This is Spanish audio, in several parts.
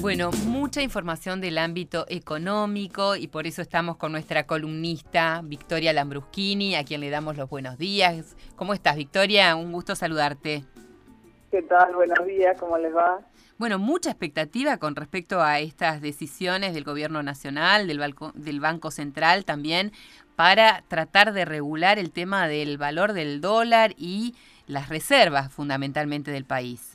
Bueno, mucha información del ámbito económico y por eso estamos con nuestra columnista Victoria Lambruschini, a quien le damos los buenos días. ¿Cómo estás, Victoria? Un gusto saludarte. ¿Qué tal? Buenos días, ¿cómo les va? Bueno, mucha expectativa con respecto a estas decisiones del Gobierno Nacional, del Banco Central también, para tratar de regular el tema del valor del dólar y las reservas fundamentalmente del país.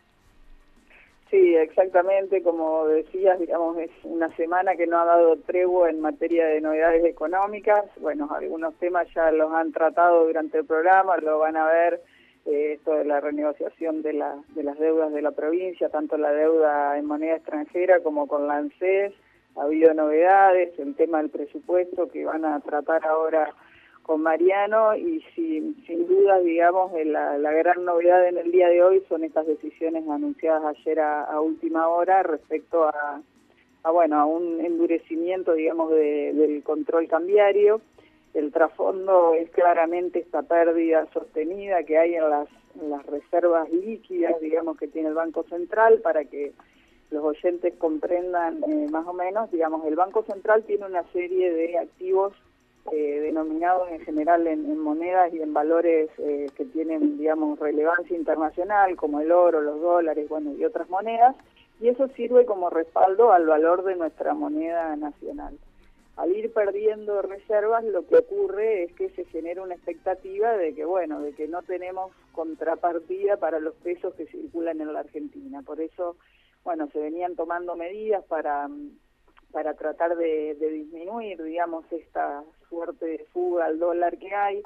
Sí, exactamente, como decías, digamos, es una semana que no ha dado tregua en materia de novedades económicas. Bueno, algunos temas ya los han tratado durante el programa, lo van a ver, esto de la renegociación de las deudas de la provincia, tanto la deuda en moneda extranjera como con la ANSES. Ha habido novedades, el tema del presupuesto que van a tratar ahora con Mariano, y sin duda, digamos, la gran novedad en el día de hoy son estas decisiones anunciadas ayer a última hora respecto a un endurecimiento, digamos, del control cambiario. El trasfondo es claramente esta pérdida sostenida que hay en las reservas líquidas, digamos, que tiene el Banco Central. Para que los oyentes comprendan más o menos, digamos, el Banco Central tiene una serie de activos denominados en general en monedas y en valores que tienen, digamos, relevancia internacional, como el oro, los dólares, bueno, y otras monedas, y eso sirve como respaldo al valor de nuestra moneda nacional. Al ir perdiendo reservas, lo que ocurre es que se genera una expectativa de que, bueno, de que no tenemos contrapartida para los pesos que circulan en la Argentina. Por eso, bueno, se venían tomando medidas para tratar de disminuir, digamos, esta suerte de fuga al dólar que hay.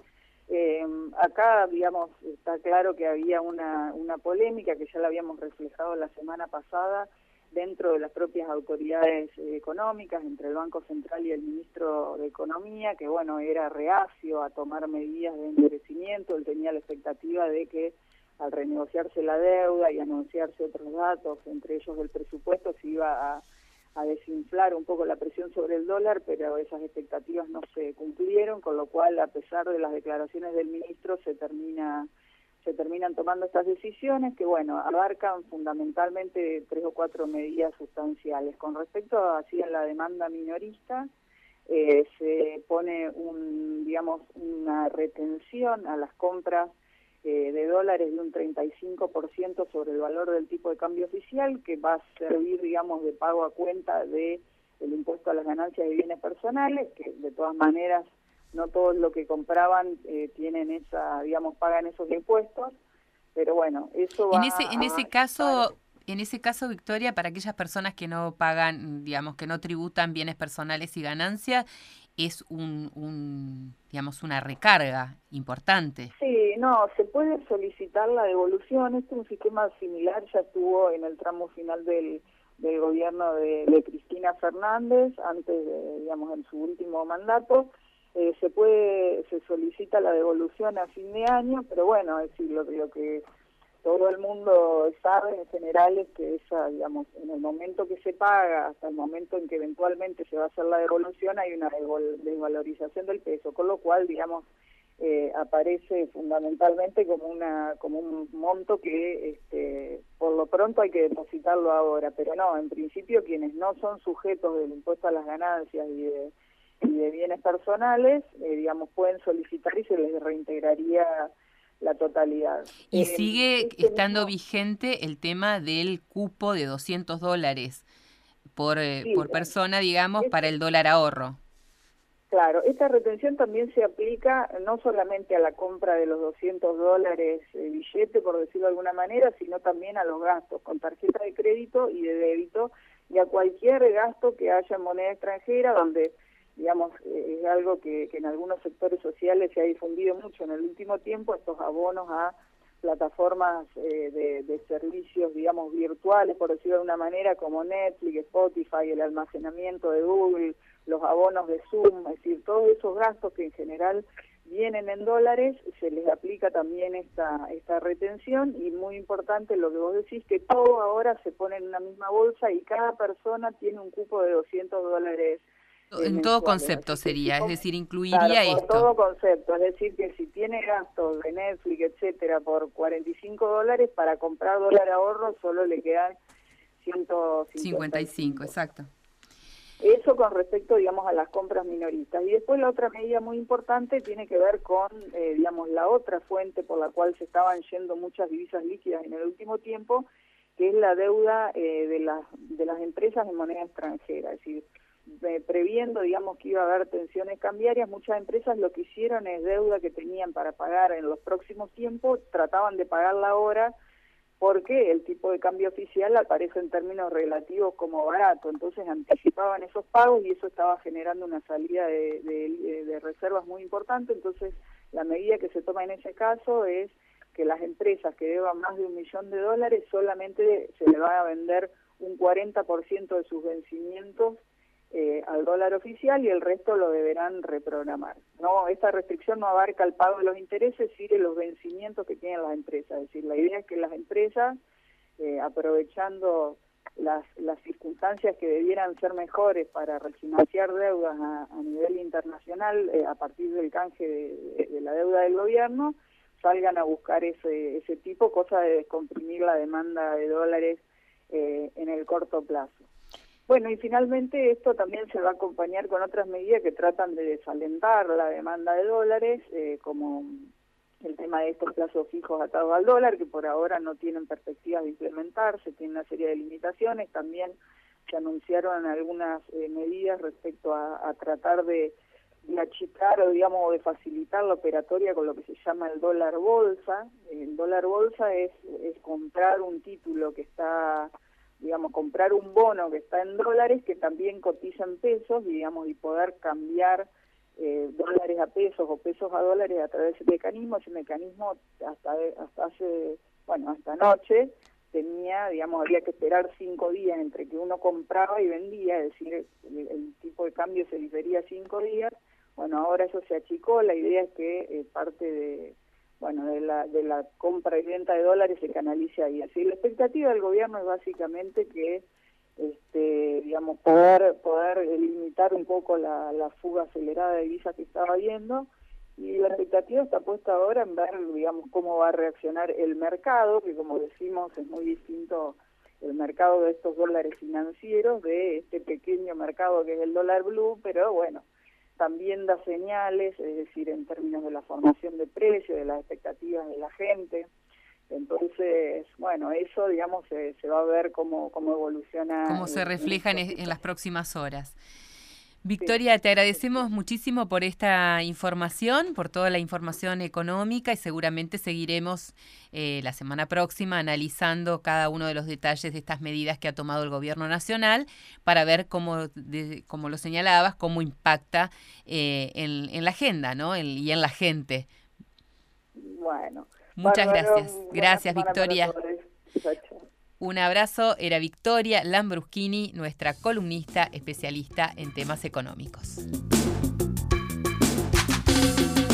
Acá, digamos, está claro que había una polémica que ya la habíamos reflejado la semana pasada dentro de las propias autoridades económicas, entre el Banco Central y el ministro de Economía, que, bueno, era reacio a tomar medidas de endurecimiento. Él tenía la expectativa de que al renegociarse la deuda y anunciarse otros datos, entre ellos el presupuesto, se iba a desinflar un poco la presión sobre el dólar, pero esas expectativas no se cumplieron, con lo cual, a pesar de las declaraciones del ministro, se terminan tomando estas decisiones que, bueno, abarcan fundamentalmente 3 o 4 medidas sustanciales. Con respecto a la demanda minorista, se pone una retención a las compras de dólares de un 35% sobre el valor del tipo de cambio oficial, que va a servir, digamos, de pago a cuenta del impuesto a las ganancias de bienes personales, que de todas maneras no todos lo que compraban pagan esos impuestos, pero bueno, eso va En ese caso, Victoria, para aquellas personas que no pagan, digamos, que no tributan bienes personales y ganancias, es una recarga importante. Sí, no, se puede solicitar la devolución. Este es un sistema similar, ya estuvo en el tramo final del gobierno de Cristina Fernández, antes en su último mandato. Se solicita la devolución a fin de año, pero bueno, es decir, lo que todo el mundo sabe en general es que en el momento que se paga hasta el momento en que eventualmente se va a hacer la devolución, hay una desvalorización del peso, con lo cual, aparece fundamentalmente como un monto que por lo pronto hay que depositarlo ahora, pero no, en principio quienes no son sujetos del impuesto a las ganancias y de bienes personales, pueden solicitar y se les reintegraría la totalidad. Y sigue estando vigente el tema del cupo de $200 por persona, digamos, para el dólar ahorro. Claro, esta retención también se aplica no solamente a la compra de los $200 billete, por decirlo de alguna manera, sino también a los gastos con tarjeta de crédito y de débito, y a cualquier gasto que haya en moneda extranjera, donde es algo que en algunos sectores sociales se ha difundido mucho en el último tiempo, estos abonos a plataformas de servicios, virtuales, por decirlo de una manera, como Netflix, Spotify, el almacenamiento de Google, los abonos de Zoom, es decir, todos esos gastos que en general vienen en dólares, se les aplica también esta retención. Y muy importante lo que vos decís, que todo ahora se pone en una misma bolsa y cada persona tiene un cupo de $200 en todo concepto sería, es decir, incluiría claro, esto. Todo concepto, es decir, que si tiene gastos de Netflix, etcétera, por $45, para comprar dólar ahorro solo le quedan 155. Exacto. Eso con respecto, digamos, a las compras minoristas. Y después la otra medida muy importante tiene que ver con, digamos, la otra fuente por la cual se estaban yendo muchas divisas líquidas en el último tiempo, que es la deuda de las empresas en moneda extranjera. Es decir, previendo, digamos, que iba a haber tensiones cambiarias, muchas empresas lo que hicieron es deuda que tenían para pagar en los próximos tiempos, trataban de pagarla ahora, porque el tipo de cambio oficial aparece en términos relativos como barato, entonces anticipaban esos pagos y eso estaba generando una salida de reservas muy importante. Entonces la medida que se toma en ese caso es que las empresas que deban más de $1 millón solamente se le va a vender un 40% de sus vencimientos al dólar oficial y el resto lo deberán reprogramar. No, esta restricción no abarca el pago de los intereses, sino los vencimientos que tienen las empresas. Es decir, la idea es que las empresas, aprovechando las circunstancias que debieran ser mejores para refinanciar deudas a nivel internacional a partir del canje de la deuda del gobierno, salgan a buscar ese tipo, cosa de descomprimir la demanda de dólares en el corto plazo. Bueno, y finalmente esto también se va a acompañar con otras medidas que tratan de desalentar la demanda de dólares, como el tema de estos plazos fijos atados al dólar, que por ahora no tienen perspectivas de implementarse, tienen una serie de limitaciones. También se anunciaron algunas medidas respecto a tratar de achicar o, digamos, de facilitar la operatoria con lo que se llama el dólar bolsa. El dólar bolsa es comprar un título que está, digamos, comprar un bono que está en dólares que también cotiza en pesos, digamos, y poder cambiar dólares a pesos o pesos a dólares a través de ese mecanismo. Ese mecanismo hasta anoche tenía, digamos, había que esperar 5 días entre que uno compraba y vendía, es decir, el tipo de cambio se difería 5 días. Bueno, ahora eso se achicó. La idea es que parte de la compra y venta de dólares se canalice ahí. Así, la expectativa del gobierno es básicamente que digamos, poder limitar un poco la fuga acelerada de divisas que estaba habiendo, y la expectativa está puesta ahora en ver, digamos, cómo va a reaccionar el mercado, que como decimos es muy distinto el mercado de estos dólares financieros de este pequeño mercado que es el dólar blue, pero bueno, también da señales, es decir, en términos de la formación de precios, de las expectativas de la gente. Entonces, bueno, eso, digamos, se va a ver cómo evoluciona. Cómo se refleja en las próximas horas. Victoria, sí, te agradecemos muchísimo por esta información, por toda la información económica, y seguramente seguiremos la semana próxima analizando cada uno de los detalles de estas medidas que ha tomado el Gobierno Nacional para ver cómo lo señalabas, cómo impacta en la agenda, ¿no? Y en la gente. Bueno. Muchas gracias. Gracias, Victoria. Chao, chao. Un abrazo. Era Victoria Lambruschini, nuestra columnista especialista en temas económicos.